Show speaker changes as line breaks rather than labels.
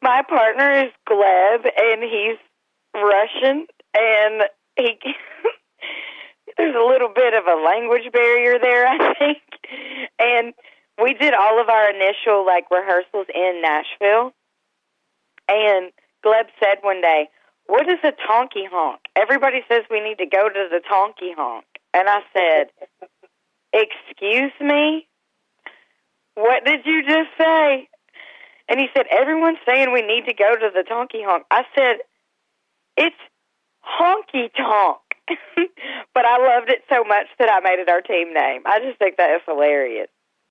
My partner is Gleb, and he's Russian, and he there's a little bit of a language barrier there, I think. And we did all of our initial rehearsals in Nashville. And Gleb said one day, "What is a tonky honk? Everybody says we need to go to the tonky honk." And I said, "Excuse me? What did you just say?" And he said, "Everyone's saying we need to go to the tonky honk." I said, "It's honky tonk." But I loved it so much that I made it our team name. I just think that is hilarious.